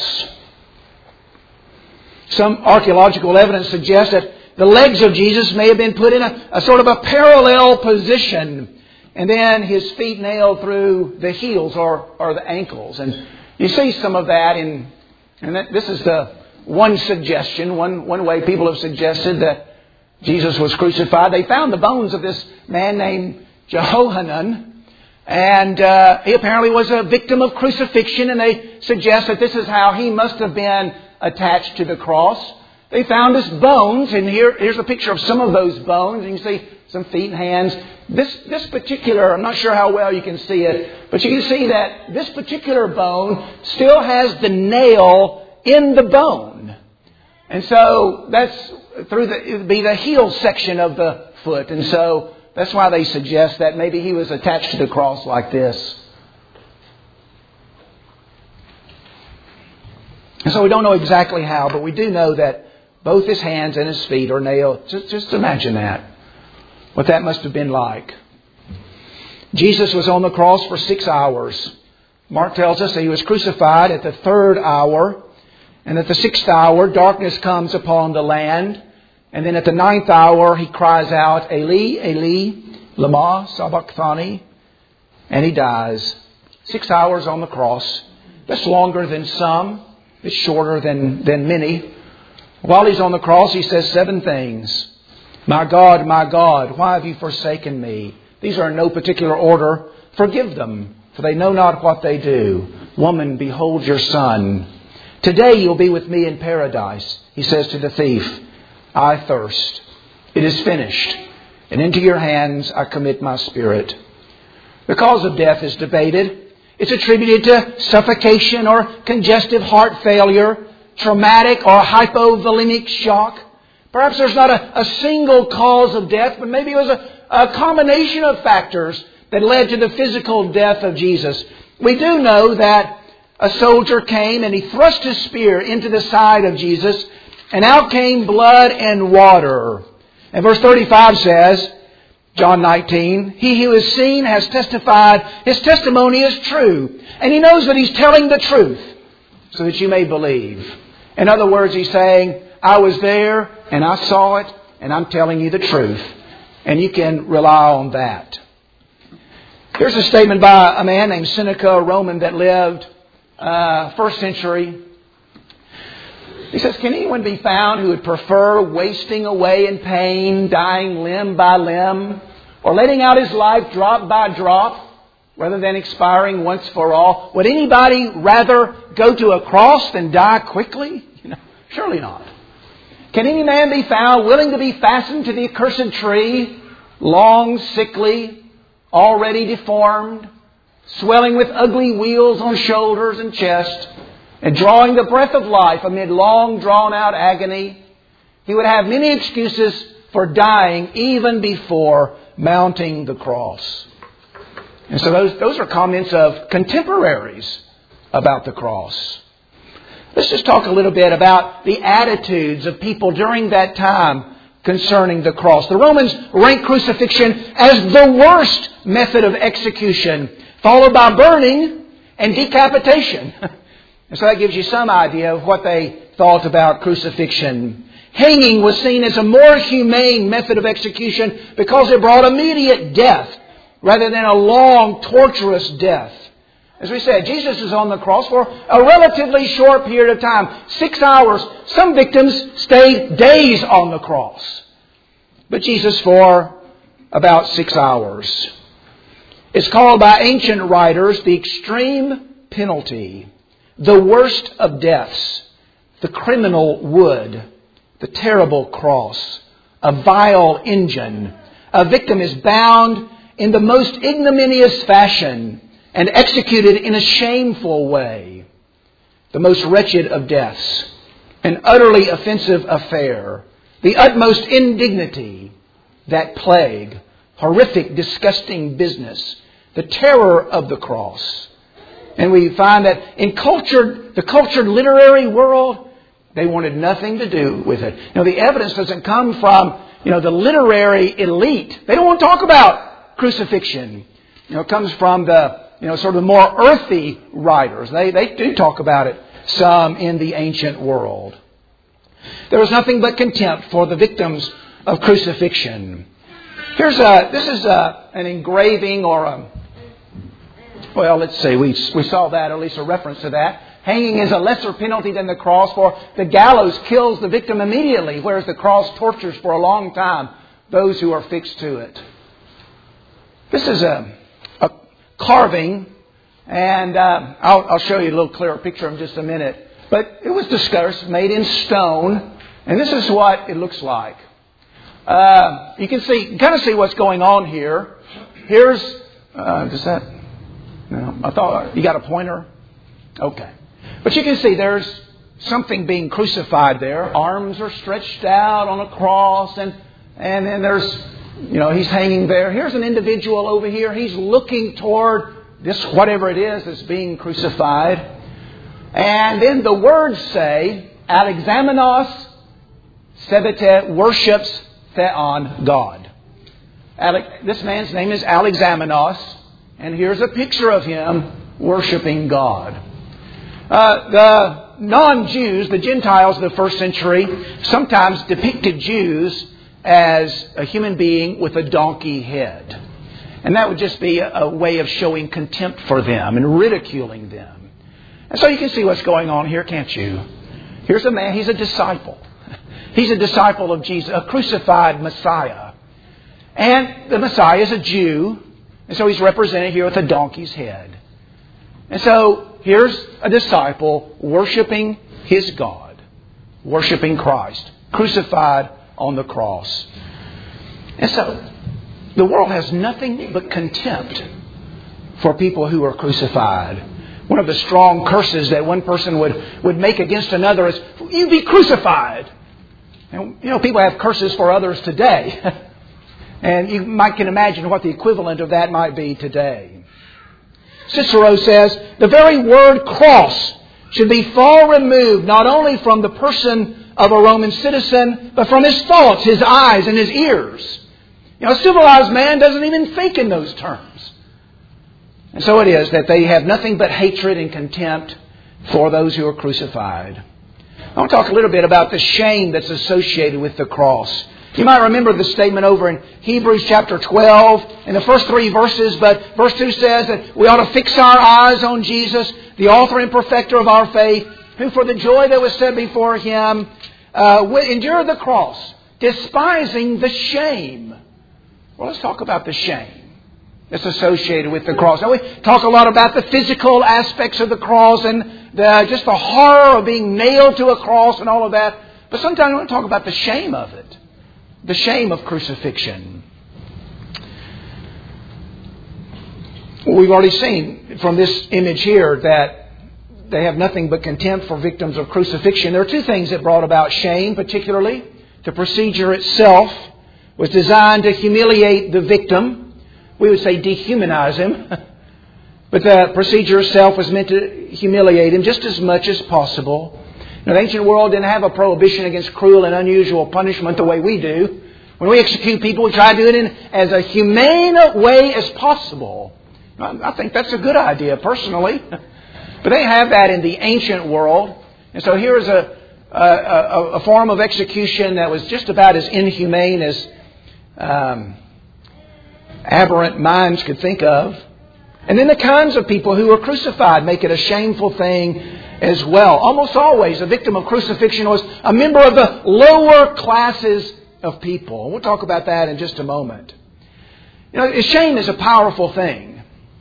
Some archaeological evidence suggests that the legs of Jesus may have been put in a, a sort of a parallel position, and then His feet nailed through the heels or, or the ankles. And you see some of that in, and that, this is the one suggestion, one, one way people have suggested that Jesus was crucified. They found the bones of this man named Jehohanan, and uh, he apparently was a victim of crucifixion, and they suggest that this is how he must have been attached to the cross. They found his bones, and here, here's a picture of some of those bones. You can see some feet and hands. This, this particular, I'm not sure how well you can see it, but you can see that this particular bone still has the nail in the bone. And so that's through the, it would be the heel section of the foot. And so that's why they suggest that maybe he was attached to the cross like this. And so we don't know exactly how, but we do know that both His hands and His feet are nailed. Just, just imagine that. What that must have been like. Jesus was on the cross for six hours. Mark tells us that He was crucified at the third hour. And at the sixth hour, darkness comes upon the land. And then at the ninth hour, He cries out, Eli, Eli, lama sabachthani. And He dies. Six hours on the cross. That's longer than some. It's shorter than, than many. While He's on the cross, He says seven things. My God, my God, why have you forsaken me? These are in no particular order. Forgive them, for they know not what they do. Woman, behold your son. Today you'll be with me in paradise. He says to the thief, I thirst. It is finished. And into your hands I commit my spirit. The cause of death is debated. It's attributed to suffocation or congestive heart failure, traumatic or hypovolemic shock. Perhaps there's not a, a single cause of death, but maybe it was a, a combination of factors that led to the physical death of Jesus. We do know that a soldier came and he thrust his spear into the side of Jesus, and out came blood and water. And verse thirty-five says, John nineteen, He who has seen has testified, His testimony is true. And He knows that He's telling the truth so that you may believe. In other words, He's saying, I was there and I saw it and I'm telling you the truth. And you can rely on that. Here's a statement by a man named Seneca, a Roman that lived uh, first century. He says, can anyone be found who would prefer wasting away in pain, dying limb by limb, or letting out his life drop by drop, rather than expiring once for all? Would anybody rather go to a cross than die quickly? You know, surely not. Can any man be found willing to be fastened to the accursed tree, long, sickly, already deformed, swelling with ugly wheals on shoulders and chest, and drawing the breath of life amid long drawn-out agony? He would have many excuses for dying even before mounting the cross. And so those, those are comments of contemporaries about the cross. Let's just talk a little bit about the attitudes of people during that time concerning the cross. The Romans ranked crucifixion as the worst method of execution, followed by burning and decapitation. And so that gives you some idea of what they thought about crucifixion. Hanging was seen as a more humane method of execution because it brought immediate death rather than a long, torturous death. As we said, Jesus is on the cross for a relatively short period of time. Six hours. Some victims stayed days on the cross. But Jesus for about six hours. It's called by ancient writers the extreme penalty, the worst of deaths, the criminal wood, the terrible cross, a vile engine. A victim is bound in the most ignominious fashion and executed in a shameful way. The most wretched of deaths, an utterly offensive affair, the utmost indignity, that plague, horrific, disgusting business, the terror of the cross. And we find that in cultured, the cultured literary world, they wanted nothing to do with it. You know, the evidence doesn't come from, you know, the literary elite. They don't want to talk about crucifixion. You know, it comes from the, you know, sort of more earthy writers. They, they do talk about it some in the ancient world. There was nothing but contempt for the victims of crucifixion. Here's a, this is a, an engraving or a, well, let's see, we, we saw that, at least a reference to that. Hanging is a lesser penalty than the cross, for the gallows kills the victim immediately, whereas the cross tortures for a long time those who are fixed to it. This is a, a carving, and uh, I'll, I'll show you a little clearer picture in just a minute. But it was discussed, made in stone, and this is what it looks like. Uh, you can see, you kind of see what's going on here. Here's, uh, does that, no, I thought, you got a pointer? Okay. But you can see there's something being crucified there. Arms are stretched out on a cross, and and then there's, you know, he's hanging there. Here's an individual over here. He's looking toward this, whatever it is that's being crucified. And then the words say, Alexamenos sebete, worships Theon, God. Ale- this man's name is Alexamenos, and here's a picture of him worshiping God. Uh, the non-Jews, the Gentiles of the first century, sometimes depicted Jews as a human being with a donkey head. And that would just be a, a way of showing contempt for them and ridiculing them. And so you can see what's going on here, can't you? Here's a man, he's a disciple. He's a disciple of Jesus, a crucified Messiah. And the Messiah is a Jew, and so he's represented here with a donkey's head. And so here's a disciple worshiping his God, worshiping Christ, crucified on the cross. And so the world has nothing but contempt for people who are crucified. One of the strong curses that one person would, would make against another is, you be crucified. And, you know, people have curses for others today. And you might can imagine what the equivalent of that might be today. Cicero says, the very word cross should be far removed not only from the person of a Roman citizen, but from his thoughts, his eyes, and his ears. You know, a civilized man doesn't even think in those terms. And so it is that they have nothing but hatred and contempt for those who are crucified. I want to talk a little bit about the shame that's associated with the cross. You might remember the statement over in Hebrews chapter twelve in the first three verses, but verse two says that we ought to fix our eyes on Jesus, the author and perfecter of our faith, who for the joy that was set before Him uh, endured the cross, despising the shame. Well, let's talk about the shame that's associated with the cross. Now, we talk a lot about the physical aspects of the cross and the, just the horror of being nailed to a cross and all of that. But sometimes we want to talk about the shame of it. The shame of crucifixion. We've already seen from this image here that they have nothing but contempt for victims of crucifixion. There are two things that brought about shame, particularly. The procedure itself was designed to humiliate the victim. We would say dehumanize him. But the procedure itself was meant to humiliate him just as much as possible. Now, the ancient world didn't have a prohibition against cruel and unusual punishment the way we do. When we execute people, we try to do it in as a humane way as possible. I think that's a good idea, personally. But they have that in the ancient world. And so here is a, a, a form of execution that was just about as inhumane as um, aberrant minds could think of. And then the kinds of people who were crucified make it a shameful thing as well. Almost always, a victim of crucifixion was a member of the lower classes of people. We'll talk about that in just a moment. You know, shame is a powerful thing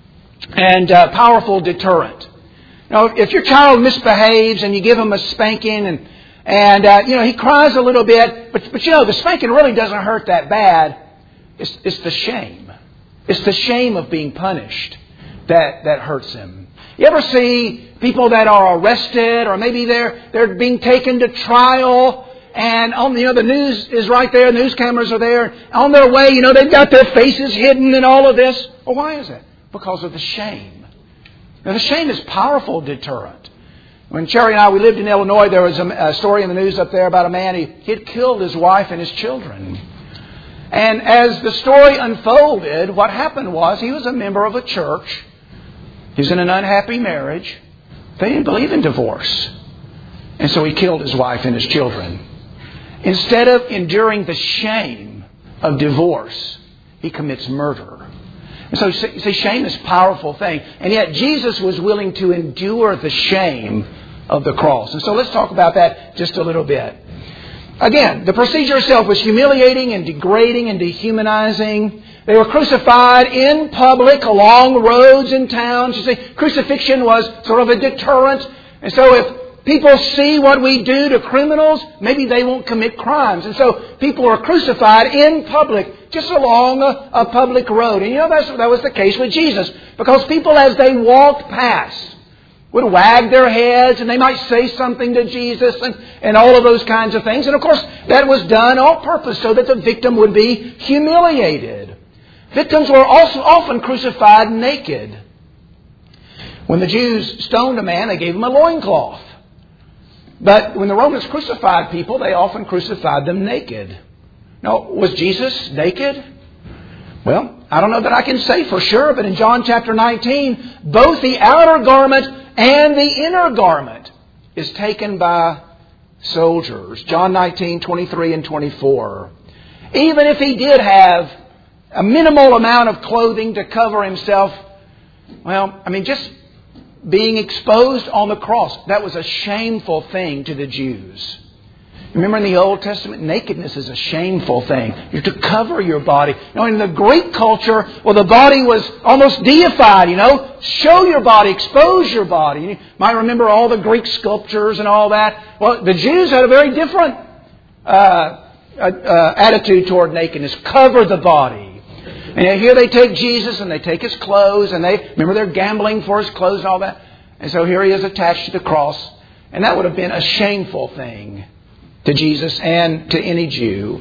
and a powerful deterrent. Now, if your child misbehaves and you give him a spanking and and uh, you know he cries a little bit, but but you know the spanking really doesn't hurt that bad. It's it's the shame. It's the shame of being punished that that hurts him. You ever see people that are arrested, or maybe they're they're being taken to trial, and on you know the news is right there, news cameras are there. On their way, you know they've got their faces hidden and all of this. Well, why is that? Because of the shame. Now, the shame is a powerful deterrent. When Sherry and I, we lived in Illinois, there was a, a story in the news up there about a man, he, he had killed his wife and his children. And as the story unfolded, what happened was he was a member of a church. He was in an unhappy marriage. They didn't believe in divorce. And so he killed his wife and his children. Instead of enduring the shame of divorce, he commits murder. And so, see, shame is a powerful thing. And yet Jesus was willing to endure the shame of the cross. And so let's talk about that just a little bit. Again, the procedure itself was humiliating and degrading and dehumanizing. They were crucified in public along roads and towns. You see, crucifixion was sort of a deterrent. And so if people see what we do to criminals, maybe they won't commit crimes. And so people were crucified in public, just along a, a public road. And you know, that's, that was the case with Jesus. Because people, as they walked past, would wag their heads and they might say something to Jesus and, and all of those kinds of things. And of course, that was done on purpose so that the victim would be humiliated. Victims were also often crucified naked. When the Jews stoned a man, they gave him a loincloth. But when the Romans crucified people, they often crucified them naked. Now, was Jesus naked? Well, I don't know that I can say for sure, but in John chapter nineteen, both the outer garment and the inner garment is taken by soldiers. John nineteen, twenty-three and twenty-four. Even if he did have a minimal amount of clothing to cover himself, well, I mean, just being exposed on the cross, that was a shameful thing to the Jews. Remember in the Old Testament, nakedness is a shameful thing. You're to cover your body. Now in the Greek culture, well, the body was almost deified, you know. Show your body, expose your body. You might remember all the Greek sculptures and all that. Well, the Jews had a very different uh, uh, attitude toward nakedness. Cover the body. And here they take Jesus and they take His clothes and they, remember they're gambling for His clothes and all that. And so here He is attached to the cross. And that would have been a shameful thing to Jesus and to any Jew.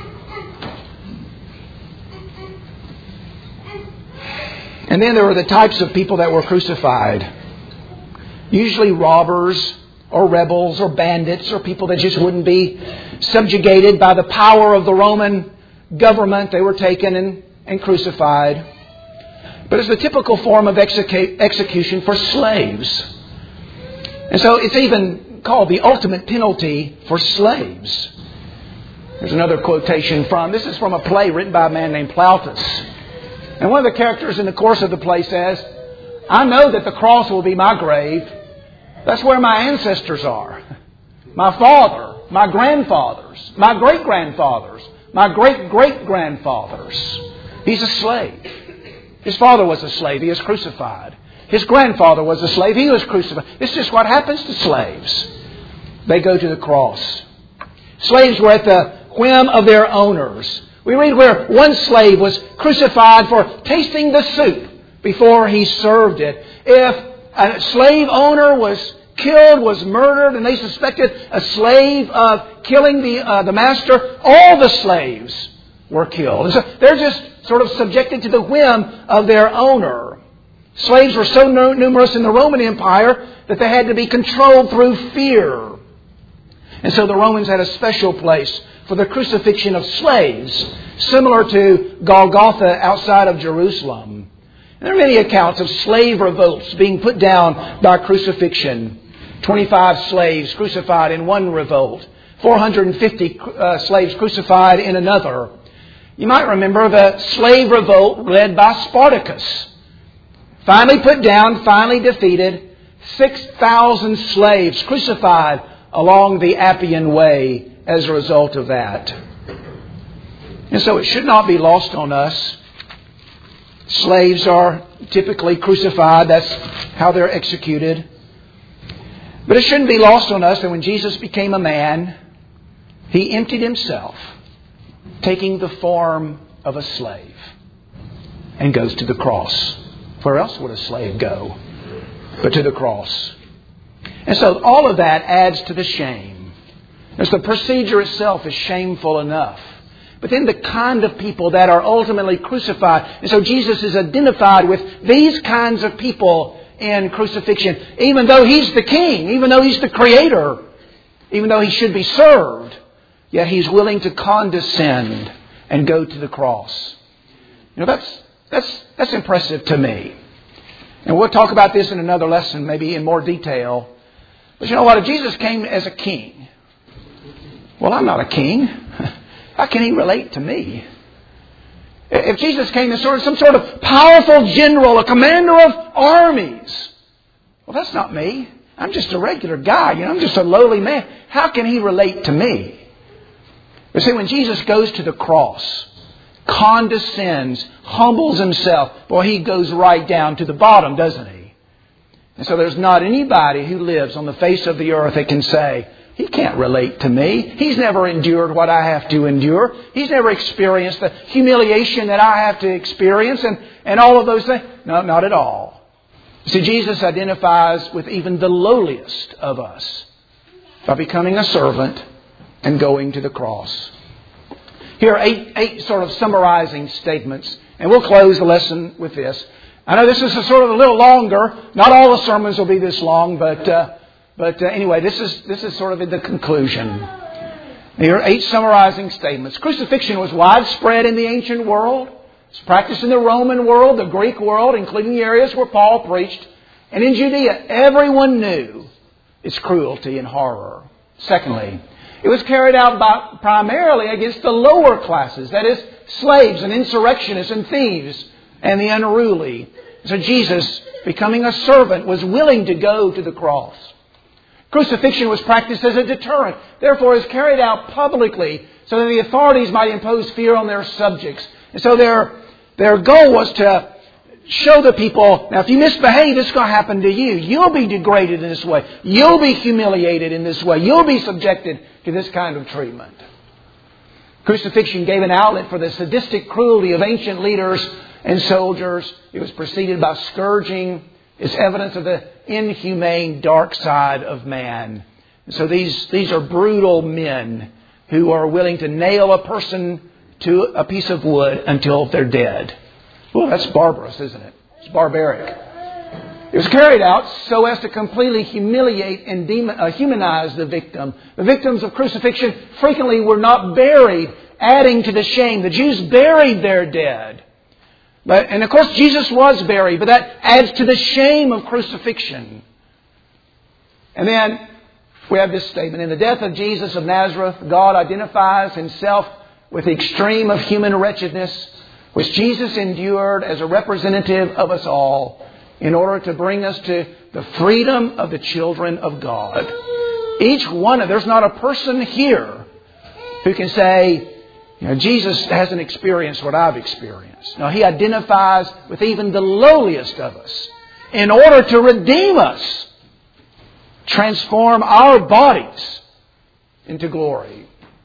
And then there were the types of people that were crucified. Usually robbers or rebels or bandits or people that just wouldn't be subjugated by the power of the Roman government. They were taken and, and crucified. But it's the typical form of execu- execution for slaves. And so it's even called the ultimate penalty for slaves. There's another quotation from, this is from a play written by a man named Plautus. And one of the characters in the course of the play says, I know that the cross will be my grave. That's where my ancestors are. My father, my grandfathers, my great-grandfathers, my great-great-grandfathers. He's a slave. His father was a slave. He was crucified. His grandfather was a slave. He was crucified. It's just what happens to slaves. They go to the cross. Slaves were at the whim of their owners. We read where one slave was crucified for tasting the soup before he served it. If a slave owner was killed, was murdered, and they suspected a slave of killing the uh, the master, all the slaves were killed. And so they're just sort of subjected to the whim of their owner. Slaves were so numerous in the Roman Empire that they had to be controlled through fear. And so the Romans had a special place for the crucifixion of slaves, similar to Golgotha outside of Jerusalem. And there are many accounts of slave revolts being put down by crucifixion. twenty-five slaves crucified in one revolt. four hundred fifty uh, slaves crucified in another. You might remember the slave revolt led by Spartacus. Finally put down, finally defeated. six thousand slaves crucified along the Appian Way as a result of that. And so it should not be lost on us. Slaves are typically crucified. That's how they're executed. But it shouldn't be lost on us that when Jesus became a man, He emptied Himself, taking the form of a slave, and goes to the cross. Where else would a slave go but to the cross? And so all of that adds to the shame. As the procedure itself is shameful enough. But then the kind of people that are ultimately crucified. And so Jesus is identified with these kinds of people in crucifixion. Even though He's the King, even though He's the Creator, even though He should be served, yet He's willing to condescend and go to the cross. You know, that's that's that's impressive to me. And we'll talk about this in another lesson, maybe in more detail. But you know what? If Jesus came as a king, well, I'm not a king. How can He relate to me? If Jesus came as sort of some sort of powerful general, a commander of armies, well, that's not me. I'm just a regular guy. You know, I'm just a lowly man. How can He relate to me? But see, when Jesus goes to the cross, condescends, humbles Himself, well, He goes right down to the bottom, doesn't He? And so there's not anybody who lives on the face of the earth that can say, He can't relate to me. He's never endured what I have to endure. He's never experienced the humiliation that I have to experience and, and all of those things. No, not at all. See, Jesus identifies with even the lowliest of us by becoming a servant and going to the cross. Here are eight, eight sort of summarizing statements. And we'll close the lesson with this. I know this is a sort of a little longer. Not all the sermons will be this long, but uh, but uh, anyway, this is this is sort of in the conclusion. Here are eight summarizing statements. Crucifixion was widespread in the ancient world. It's practiced in the Roman world, the Greek world, including the areas where Paul preached. And in Judea, everyone knew its cruelty and horror. Secondly, it was carried out by, primarily against the lower classes, that is, slaves and insurrectionists and thieves and the unruly. So Jesus, becoming a servant, was willing to go to the cross. Crucifixion was practiced as a deterrent. Therefore, it was carried out publicly so that the authorities might impose fear on their subjects. And so their, their goal was to show the people, now if you misbehave, it's going to happen to you. You'll be degraded in this way. You'll be humiliated in this way. You'll be subjected to this kind of treatment. Crucifixion gave an outlet for the sadistic cruelty of ancient leaders and soldiers. It was preceded by scourging. It's evidence of the inhumane dark side of man. And so these, these are brutal men who are willing to nail a person to a piece of wood until they're dead. Well, that's barbarous, isn't it? It's barbaric. It was carried out so as to completely humiliate and demon, uh, humanize the victim. The victims of crucifixion frequently were not buried, adding to the shame. The Jews buried their dead. But, and of course Jesus was buried, but that adds to the shame of crucifixion. And then we have this statement. In the death of Jesus of Nazareth, God identifies Himself with the extreme of human wretchedness, which Jesus endured as a representative of us all. in order to bring us to the freedom of the children of God. Each one of, there's not a person here who can say, you know, Jesus hasn't experienced what I've experienced. No, He identifies with even the lowliest of us in order to redeem us, transform our bodies into glory.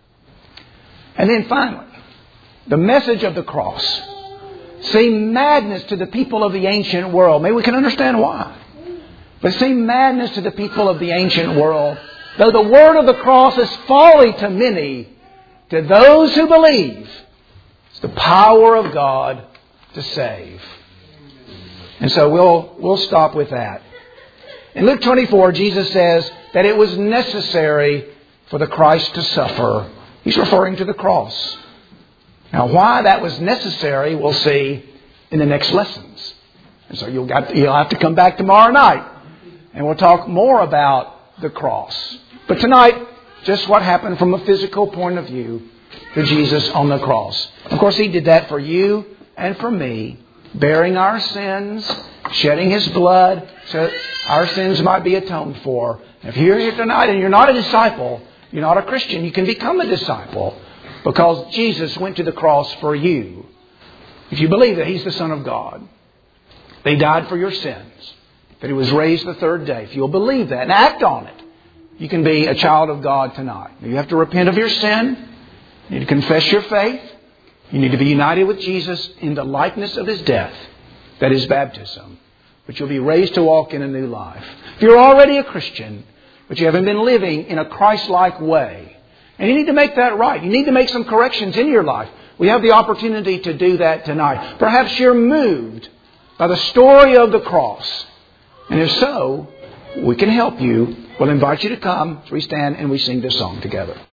And then finally, the message of the cross seemed madness to the people of the ancient world. Maybe we can understand why. But it seemed madness to the people of the ancient world. Though the word of the cross is folly to many, to those who believe, it's the power of God to save. And so we'll, we'll stop with that. In Luke twenty-four, Jesus says that it was necessary for the Christ to suffer. He's referring to the cross. Now, why that was necessary, we'll see in the next lessons. And so you'll, got, you'll have to come back tomorrow night, and we'll talk more about the cross. But tonight, just what happened from a physical point of view to Jesus on the cross. Of course, He did that for you and for me, bearing our sins, shedding His blood so that our sins might be atoned for. If you're here tonight and you're not a disciple, you're not a Christian, you can become a disciple because Jesus went to the cross for you. If you believe that He's the Son of God, that He died for your sins, that He was raised the third day, if you'll believe that and act on it, you can be a child of God tonight. You have to repent of your sin. You need to confess your faith. You need to be united with Jesus in the likeness of His death. That is baptism. But you'll be raised to walk in a new life. If you're already a Christian, but you haven't been living in a Christ-like way, and you need to make that right. You need to make some corrections in your life. We have the opportunity to do that tonight. Perhaps you're moved by the story of the cross. And if so, we can help you. We'll invite you to come as we stand and we sing this song together.